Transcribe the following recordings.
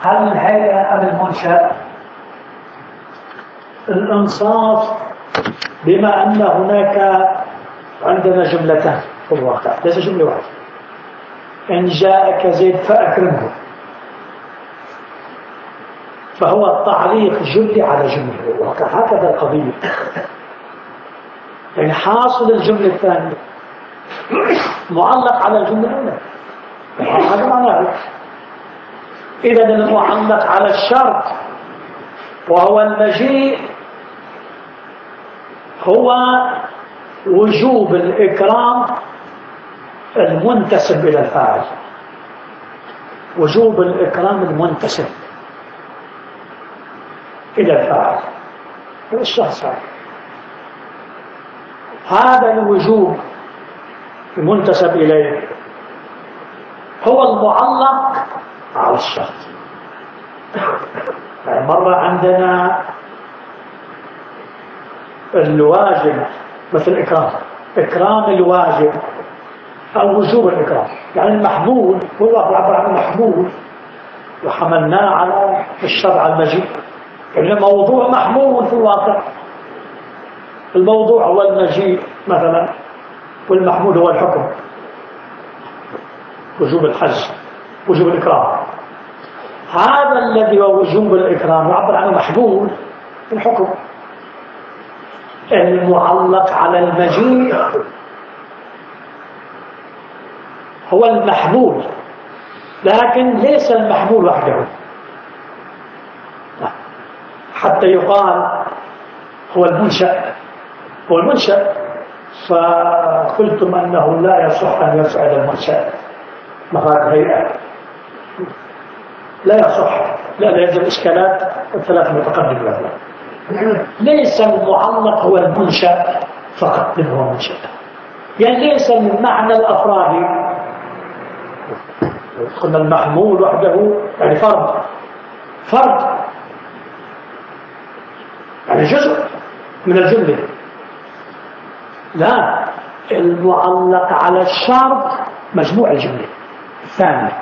هل الهيئة أم المنشأ؟ الإنصاف بما أن هناك عندنا جملتان في الواقع، ليس جملة واحدة. إن جاءك زيد فأكرمه، فهو التعليق جملة على جملة في الواقع، هكذا القضية. يعني حاصل الجملة الثانية معلق على الجملة الأولى، هذا معناه. إذا المعلق على الشرط وهو المجيء هو وجوب الإكرام المنتسب إلى الفاعل، وجوب الإكرام المنتسب إلى الفاعل الشخص. هذا الوجوب المنتسب إليه هو المعلق على الشخص. يعني مرة عندنا الواجب مثل إكرام الواجب أو وجوب الإكرام، يعني المحمول هو عبر عن المحمول وحملناه على الشرع المجيد. يعني الموضوع محمول في الواقع، الموضوع هو المجيء مثلا، والمحمول هو الحكم، وجوب الحج، وجوب الإكرام. هذا الذي هو وجوب الإكرام يعبر عنه محمول الحكم. المعلق على المجيء هو المحمول، لكن ليس المحمول وحده حتى يقال هو المنشأ. هو المنشأ، فقلتم أنه لا يصح أن يفعل المنشأ مفاد هيئة، لا يصح، لا يلزم إشكالات الثلاث متقدمة. ليس المعلق هو المنشأ فقط، من هو منشأ، يعني ليس من معنى الأفراد. قلنا المحمول وحده يعني فرد يعني جزء من الجملة. لا، المعلق على الشرط مجموع الجملة الثانية،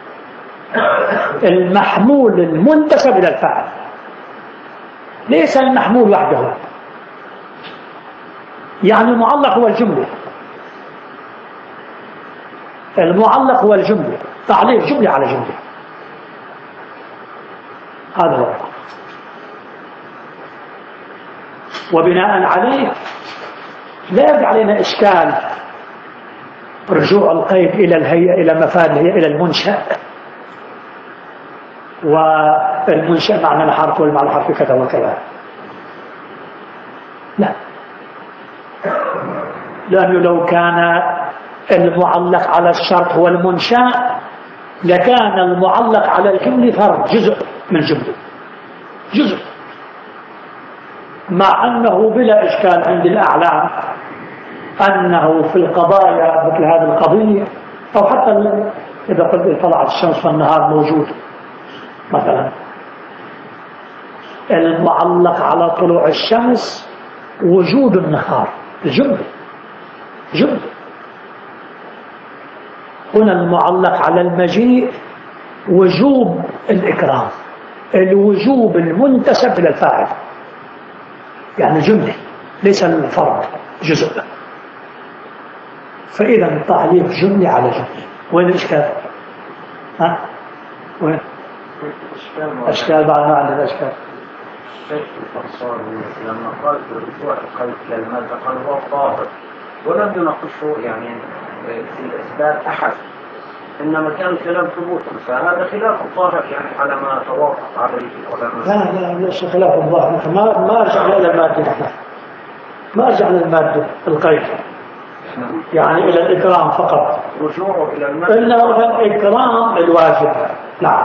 المحمول المنتسب إلى الفاعل، ليس المحمول وحده. يعني المعلق هو الجملة، المعلق هو الجملة، تعليق جملة على جملة، هذا هو. وبناء عليه لا يبقى علينا إشكال رجوع القيد إلى الهيئة، إلى مفاد الهيئة، إلى المنشأ، والمنشأ معنى الحرف والمعنى الحرف كذا وكذا. لا، لأنه لو كان المعلق على الشرط هو المنشأ لكان المعلق على الجملة فرد، جزء من جملة، جزء، مع أنه بلا إشكال عند الأعلام أنه في القضايا مثل هذه القضية، أو حتى إذا قلت طلعت الشمس والنهار موجود مثلا، المعلق على طلوع الشمس وجود النهار، الجملة جملة. هنا المعلق على المجيء وجوب الإكرام، الوجوب المنتسب إلى الفاعل، يعني جملة ليس الفرد جزء. فإذا التعليق جملة على جملة. وين الإشكال؟ ها؟ وين؟ أشكال بعد ما عندنا أشكال. الشيخ الأنصاري لما قال برجوع القيد كالمادة قال هو طاهر، ولم يناقشه يعني في الإثبات أحد، إنما كان كلام ثبوت، فهذا خلاف الظاهر يعني على ما توافق عليه العلماء. لا ليس خلاف الظاهر، ما رجعنا إلى المادة، ما رجعنا المادة القيد، يعني إلى الإكرام فقط، رجوعه إلى المادة إنه الإكرام الواجب. نعم،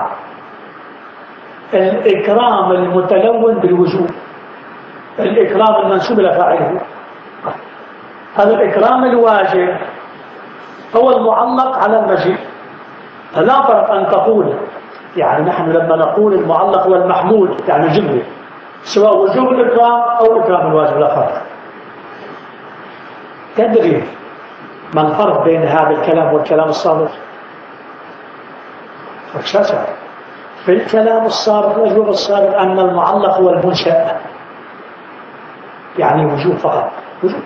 الإكرام المتلون بالوجوب، الإكرام المنسوب إلى فاعله، هذا الإكرام الواجب هو المعلق على المجيء. لا فرق أن تقول، يعني نحن لما نقول المعلق هو المحمول يعني الجملة، سواء وجوب الإكرام أو إكرام الواجب، لا فرق. تدري ما الفرق بين هذا الكلام والكلام الصادق؟ فرق شاسع. في الكلام السابق الأجوبة السابق أن المعلق هو المنشأ، يعني وجوب فقط، وجوب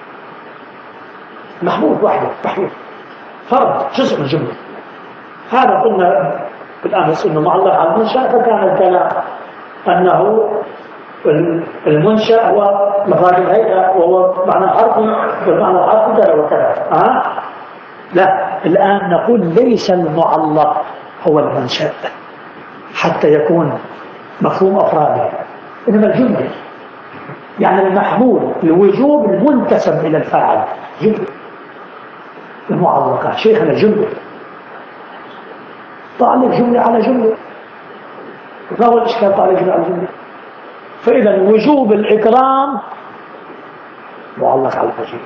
محمود وحده، محمود فرد جزء من الجملة. هذا قلنا بالأمس أنه معلق على المنشأ، فكان الكلام أنه المنشأ هو مفاد الهيئة وهو معنى حرفي، والمعنى الحرفي كذا وكذا. لا، الآن نقول ليس المعلق هو المنشأ حتى يكون مفهوم أفراده، إنما الجملة، يعني المحمول الوجوب المنتسب إلى الفاعل جملة. المعلقة شيخنا جملة، تعلق جملة على جملة، ما هو الإشكال تعلق جملة على جملة؟ فإذا وجوب الإكرام معلق على المجيء،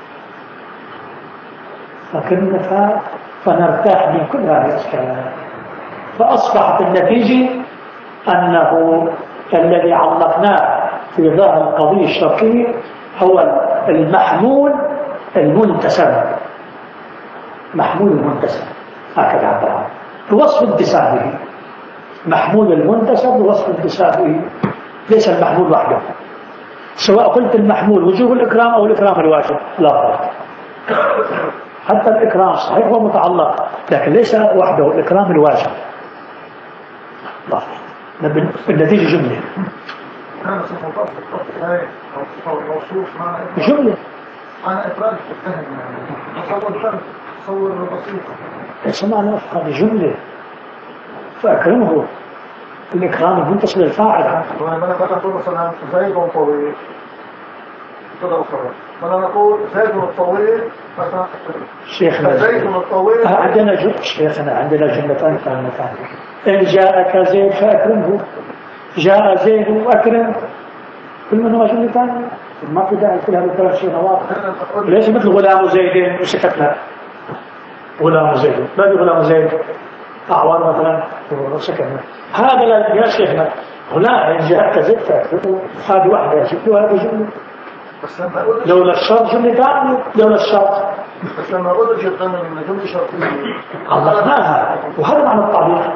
فنرتاح من كل هذه الإشكالات. فأصبحت النتيجة أنه الذي علقناه في ظاهر القضية الشرطية هو المحمول المنتسب، محمول المنتسب، هكذا عبر عنه بوصف انتسابه، محمول المنتسب بوصف انتسابه، ليس المحمول وحده. سواء قلت المحمول وجوب الإكرام أو الإكرام الواجب لا فرق، حتى الإكرام صحيح هو متعلق لكن ليس وحده الإكرام الواجب. لا، بالنتيجة جملة جملة أنا إفراد فهم تصور فرد تصور بسيط ليس معنى هذه جملة. فأكرمه الإكرام المنتسب للفاعل. أنا بقول مثلا زيد طويل كده أخرى، فأنا نقول زيد الطويل مثلا شيخنا زيد الطويل عندنا شيخنا عندنا جملتان كلمتان. إن جاءك زيد فأكرمه، جاء زيد وأكرم، كل منهما جملتان، ما في داعي كل هذا الثلاث شيء واضح. ليش مثل غلام زيد وسكتنا؟ غلام زيد ما في غلام زيد أعوار مثلا وسكتنا، هذا لا يا شيخنا. هنا إن جاءك زيد فأكرمه، هذه واحدة جملة وهذه جملة. لولا الشرط جملة ثانية، لولا الشرط بس لما أقول جدا من جملة شرطية علقناها، وهذا معنى التعليق،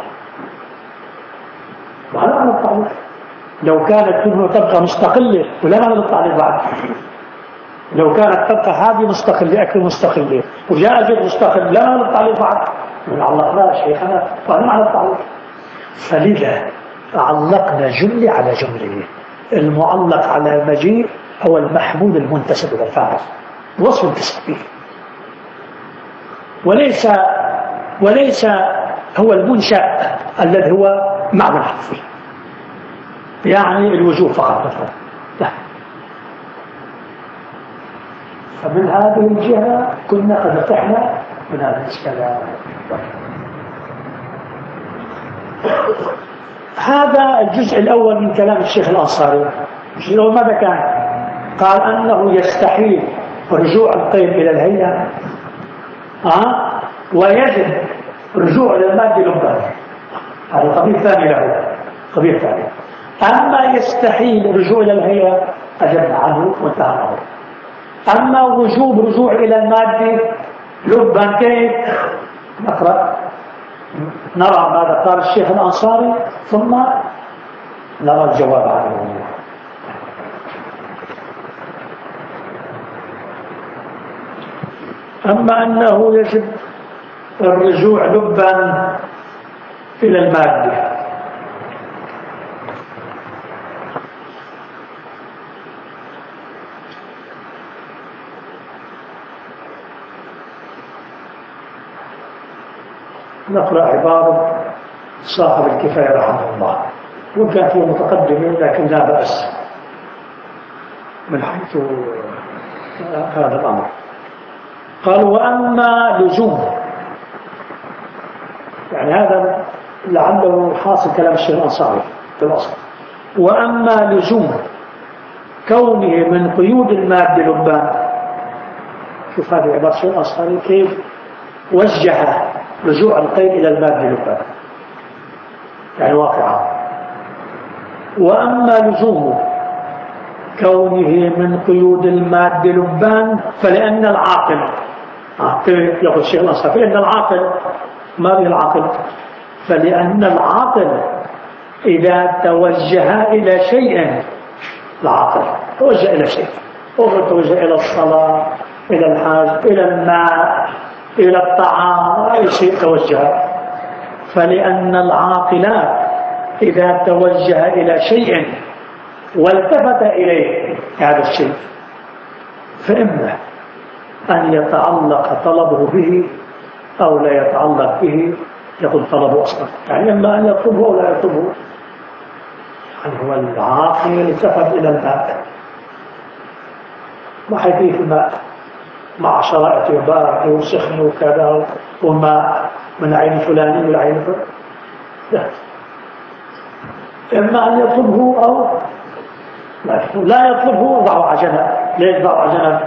وهذا معنى التعليق. لو كانت كلمة تبقى مستقلة ولا معنى التعليق بعد، لو كانت تبقى هذه مستقلة أكل مستقلة وجاء زيد مستقل لا معنى التعليق بعد، من علقناها شيخنا وهذا معنى التعليق. فلذا علقنا جملة على جملة. المعلق على مجيء هو المحمول المنتسب إلى الفاعل وصف انتسب به، وليس هو المنشأ الذي هو معنى حرفي، يعني الوجوب فقط مثلا. لا. فمن هذه الجهة كنا قد فتحنا من هذا الإشكالات. هذا الجزء الأول من كلام الشيخ الأنصاري. الجزء الأول ماذا كان؟ قال أنه يستحيل رجوع القيد إلى الهيئة ويجب رجوع إلى المادة لبا. هذا قضية ثانية له، قضية ثانية. أما يستحيل رجوع إلى الهيئة أجبنا عنه وانتهى عنه. أما وجوب رجوع إلى المادة لبا كيف نقرأ نرى ماذا قال الشيخ الأنصاري ثم نرى الجواب عنه. أما أنه يجب الرجوع لبا إلى المادة نقرأ عبارة صاحب الكفاية رحمه الله، وكان فيه متقدمين لكن لا بأس من حيث هذا الأمر. قال وأما لزوم، يعني هذا لعله حاصل كلام الشيخ الأنصاري في الأصل. وأما لزوم كونه من قيود المادة لبان، شوف هذه عبارة الشيخ الأنصاري كيف وجه رجوع القيد إلى المادة لبان، يعني واقعا. وأما لزوم كونه من قيود المادة لبان فلأن العاقل يقول الشيخ الأنصاري فإن العاقل ما به العاقل فلأن العاقل إذا توجه إلى شيء، العاقل توجه إلى شيء، توجه إلى الصلاة، إلى الحاج، إلى الماء، إلى الطعام، أي شيء توجه. فلأن العاقل إذا توجه إلى شيء والتفت إليه هذا الشيء، فإما أن يتعلق طلبه به أو لا يتعلق به، يقول طلبه أصلا، يعني إما أن يطلبه أو لا يطلبه. يعني هو العاقل التفت إلى الماء، ما حيث الماء مع شرائط وبارك وسخن وكذا وماء من عين فلاني والعين فلاني، لا، إما أن يطلبه أو لا يطلبه. ضعوا عجنة. ليش ضعوا عجنة؟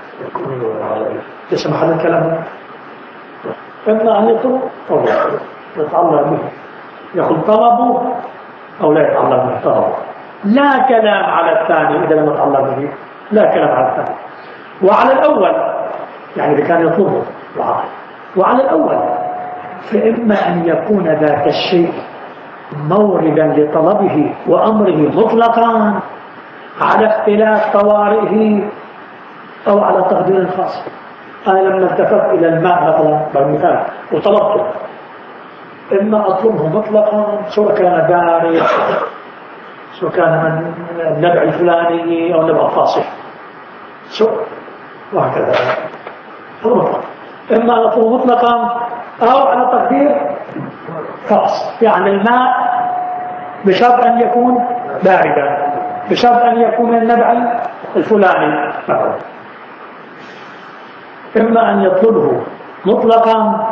يسمح هذا الكلام. إما أن يطلب أو لا يتعلق به، يقول طلبه أو لا يتعلق به طلبه. لا كلام على الثاني إذا لم يتعلق به، لا كلام على الثاني. وعلى الأول يعني إذا كان يطلبه العقل، وعلى الأول فإما أن يكون ذاك الشيء موردا لطلبه وأمره مطلقا على اختلاف طوارئه أو على تقدير خاص. أنا لما التفت إلى الماء مثلا بالمثال وطلبته، إما أطلبه مطلقا سواء كان بارد، سواء كان من النبع الفلاني أو النبع الفاصل، سواء وهكذا مطلق. إما أطلبه مطلقا أو على تقدير خاص، يعني الماء بشرط أن يكون باردا، بشرط أن يكون من النبع الفلاني مثلا. إما أن يطلبه مطلقا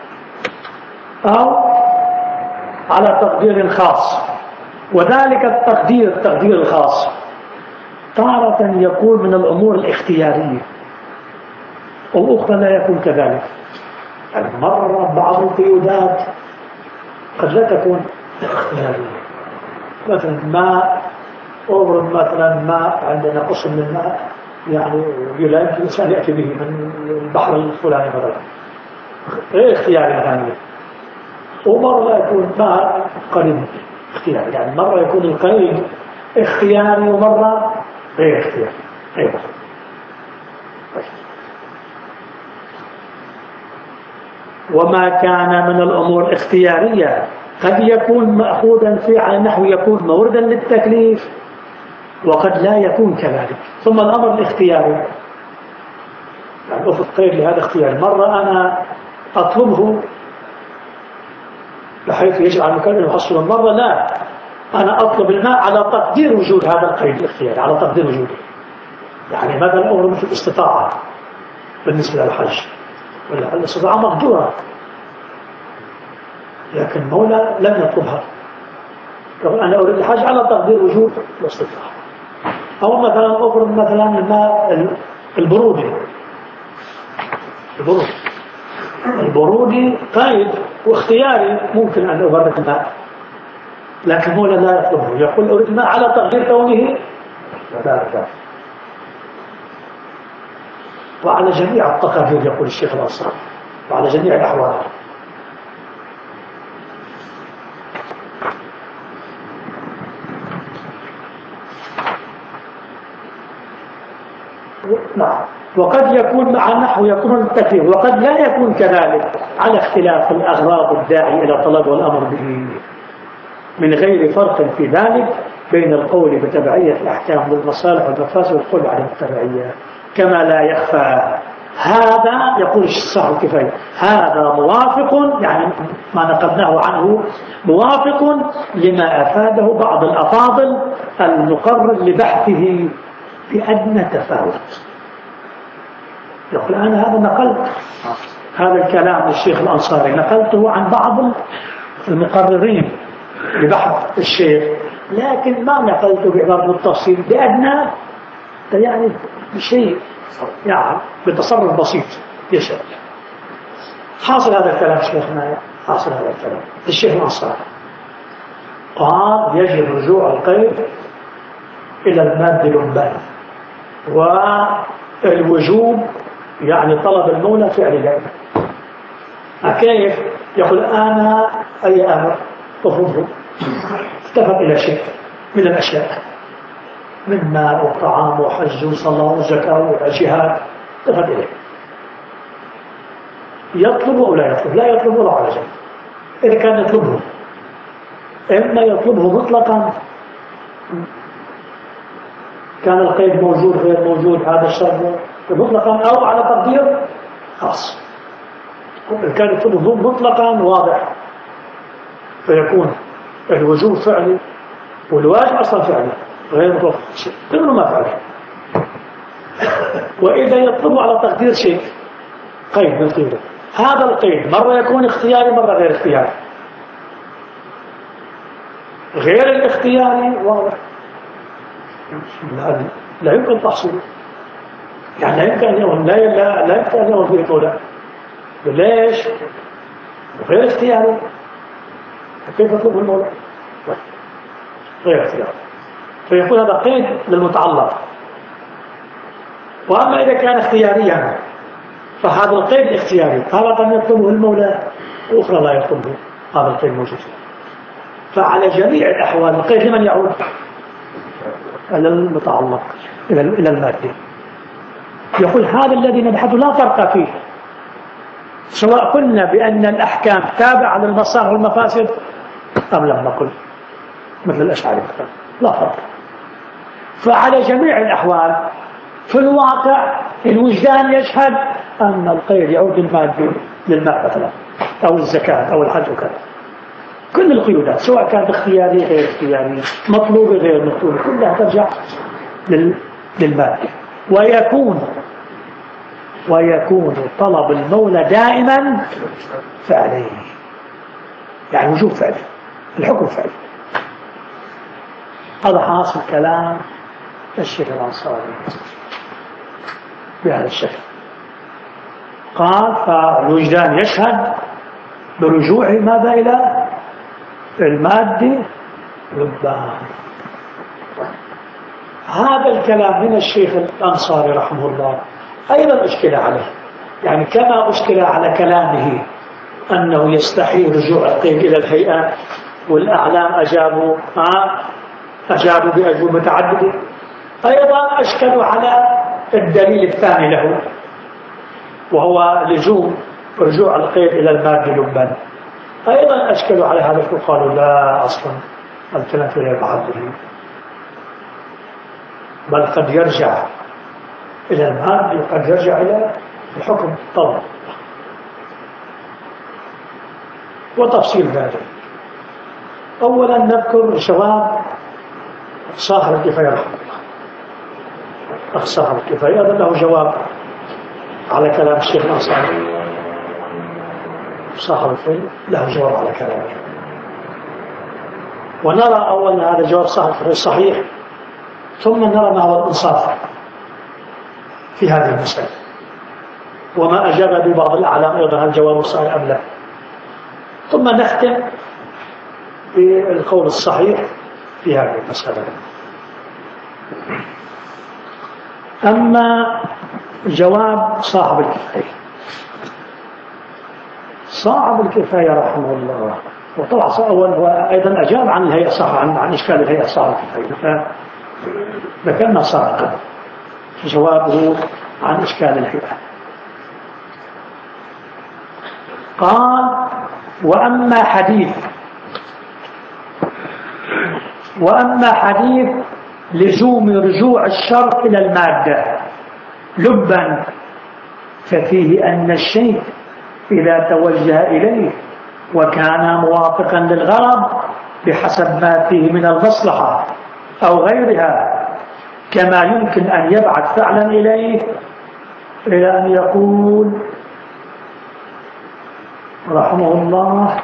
أو على تقدير خاص. وذلك التقدير الخاص تارة يكون من الأمور الاختيارية والأخرى لا يكون كذلك. مرة بعض القيودات قد لا تكون اختيارية، مثلا ماء أورد مثلا ماء، عندنا قسم من الماء يعني يلاقي الإنسان يأتي به من البحر الفلاني مثلا، غير اختياري ثانية. ومرة لا يكون ماء قريب اختياري، يعني مرة يكون القريب اختياري ومرة غير اختياري. أيضا وما كان من الأمور الاختيارية قد يكون مأخوذا فيه على نحو يكون موردا للتكليف، وقد لا يكون كذلك. ثم الأمر الاختياري يعني أفضل قيد لهذا اختياري. مرة أنا أطلبه بحيث يجب على المكلف يحصل، مرة لا، أنا أطلب الماء على تقدير وجود هذا القيد الاختياري، على تقدير وجوده. يعني مثلا أمر مثل الاستطاعة بالنسبة للحج، الاستطاعة مقدورة لكن مولى لم يطلبها، أنا أريد الحج على تقدير وجود الاستطاعة. أو مثلا أفرض مثلا الماء البرودي قيد واختياري، ممكن أن أبرد الماء لكن مولى لا يطلبه، يقول أريد الماء على تقدير كونه لا. وعلى جميع التقادير يقول الشيخ الأنصاري، وعلى جميع الأحوال. نعم. وقد يكون مع النحو يكون التكليف، وقد لا يكون كذلك على اختلاف الأغراض الداعي إلى طلب والأمر به، من غير فرق في ذلك بين القول بتبعية الأحكام للمصالح والمفاسد والقول عن التبعية. كما لا يخفى هذا، يقول الشيخ الكفاية، هذا موافق، يعني ما نقلناه عنه موافق لما أفاده بعض الأفاضل المقرر لبحثه بأدنى تفاوت. يقول أنا هذا نقلت هذا الكلام للشيخ الأنصاري، نقلته عن بعض المقررين لبحث الشيخ، لكن ما نقلته بعبارة التفصيل بأدنى، يعني بشيء يعني بتصرف بسيط يشعر. حاصل هذا الكلام شيخنا، حاصل هذا الكلام الشيخ الأنصاري قال يجب رجوع القيد إلى المادة الأمبال، والوجوب يعني طلب المولى فعل ذلك. كيف؟ يقول أنا أي أمر أفرضه اتفق إلى شيء من الأشياء من مال وطعام وحج وصلاة وزكاة وجهاد اتفق إليه يطلب أو لا يطلب لا يطلب ولا على شيء إذا كان يطلبه إما يطلبه مطلقا كان القيد موجود غير موجود هذا الشرط مطلقا أو على تقدير خاص إذا كان يطلبه مطلقا واضح فيكون الوجوب فعلي والواجب أصلا فعلي غير مطلق شيء كله ما فعله وإذا يطلب على تقدير شيء قيد من قيده هذا القيد مرة يكون اختياري مرة غير اختياري غير الاختياري واضح لا يمكن تحصيله يعني لا يمكن أن لا يمكن أن يوم فيه طولة ليش؟ غير اختياري كيف يطلبه المولى؟ غير اختياري فيكون هذا قيد للمتعلق وأما إذا كان اختياريا فهذا القيد اختياري تارة يطلبه المولى وأخرى لا يطلبه هذا القيد موجود فعلى جميع الأحوال القيد لمن يعود؟ إلى المتعلق إلى المادة يقول هذا الذي نبحثه لا فرق فيه سواء قلنا بأن الأحكام تابعة للمصالح والمفاسد أم لم نقل مثل الأشعري لا فرق فعلى جميع الأحوال في الواقع الوجدان يشهد أن القيد يعود للماء مثلا أو الزكاة أو الحج وكذا كل القيودات سواء كانت اختياري غير اختياري مطلوبة غير مطلوبة كلها ترجع للمادة ويكون طلب المولى دائما فعلي يعني وجوب فعلي الحكم فعلي هذا حاصل كلام الشيخ الأنصاري بهذا الشكل قال فالوجدان يشهد برجوعه ماذا إلى المادة لبان هذا الكلام من الشيخ الأنصاري رحمه الله أيضا أشكل عليه يعني كما أشكل على كلامه أنه يستحيل رجوع القيد إلى الهيئات والأعلام أجابوا بأجوبة متعددة أيضا أشكلوا على الدليل الثاني له وهو لزوم رجوع القيد إلى المادة لبان أيضا أشكلوا على هذا وقالوا لا أصلا الكلام في غير محله بل قد يرجع إلى المادة وقد يرجع إلى الحكم طبعا وتفصيل ذلك أولا نذكر جواب صاحب الكفاية رحمه الله صاحب الكفاية هذا له جواب على كلام الشيخ الأنصاري صاحب الفيل له جواب على كلامه ونرى أولا هذا جواب صاحب الكفاية صحيح ثم نرى ما هو الإنصاف في هذه المسألة وما أجاب ببعض الأعلام أيضا هل جواب صحيح أم لا ثم نختم بالقول الصحيح في هذه المسألة أما جواب صاحب الكفاية صاحب الكفاية رحمه الله وطلع أول وأيضا أجاب عن الهيئة صح عن إشكال الهيئة صاحب الكفاية ذكرنا سابقا جوابه عن إشكال الهيئة قال وأما حديث لزوم رجوع الشرط إلى المادة لبا ففيه أن الشيء إذا توجه إليه وكان موافقا للغرض بحسب ما فيه من المصلحة أو غيرها كما يمكن أن يبعث فعلا إليه إلى أن يقول رحمه الله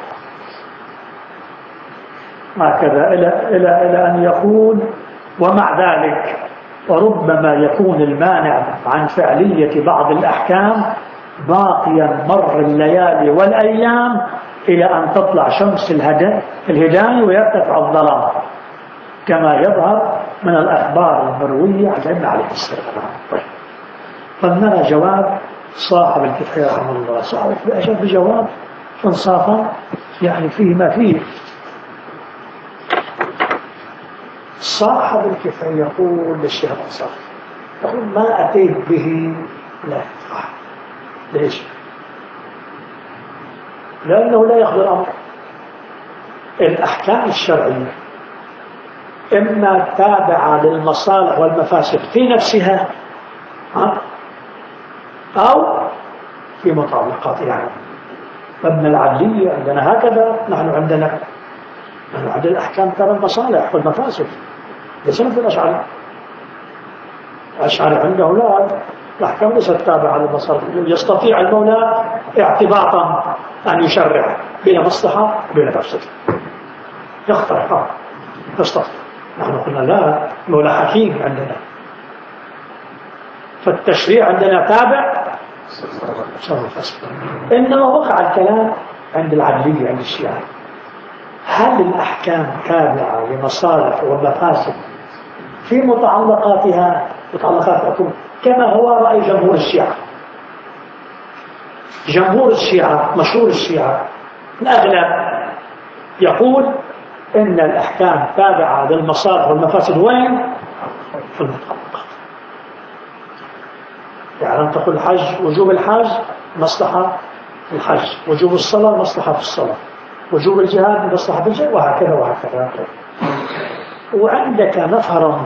هكذا إلى أن يقول ومع ذلك وربما يكون المانع عن فعلية بعض الأحكام باقيا مر الليالي والأيام إلى أن تطلع شمس الهداية ويرتفع الظلام كما يظهر من الأخبار المروية عن النبي عليه السلام. فنرى جواب صاحب الكفاية رحمه الله صاحب الكفاية بجواب إنصافا يعني فيه ما فيه. صاحب الكفاية يقول للشيخ الأنصاري، يقول ما أتيت به لا ينفع. ليش؟ لأنه لا يخبر الأمر. الأحكام الشرعية إما تابعة للمصالح والمفاسد في نفسها أو في مطابقاتها. يعني مبنى العدلية عندنا هكذا، نحن عندنا الأحكام ترى المصالح والمفاسد، ليس مثل الأشعري. الأشعري عنده لا، الأحكام ليست تابعة للمصالح، يستطيع المولى اعتباطا أن يشرع بين مصلحة وبين مفسدة، يختار يستطيع. نحن قلنا لا، المولى حكيم عندنا، فالتشريع عندنا تابع إنما وقع الكلام عند العدلية عند الشيعة. هل الأحكام تابعة لمصالح والمفاسد في متعلقاتها متعلقاتكم كما هو رأي جمهور الشيعة؟ جمهور الشيعة مشهور الشيعة الأغلب يقول إن الأحكام تابعة للمصالح والمفاسد وين؟ في المتعلقات. يعني تقول الحج، وجوب الحج مصلحة في الحج، وجوب الصلاة مصلحة في الصلاة، وجوب الجهاد مصلحة في الجهاد، وهكذا وهكذا. وعندك نفرا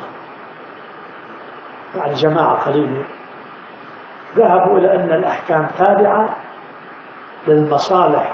يعني جماعة قليلة ذهبوا إلى أن الأحكام تابعة للمصالح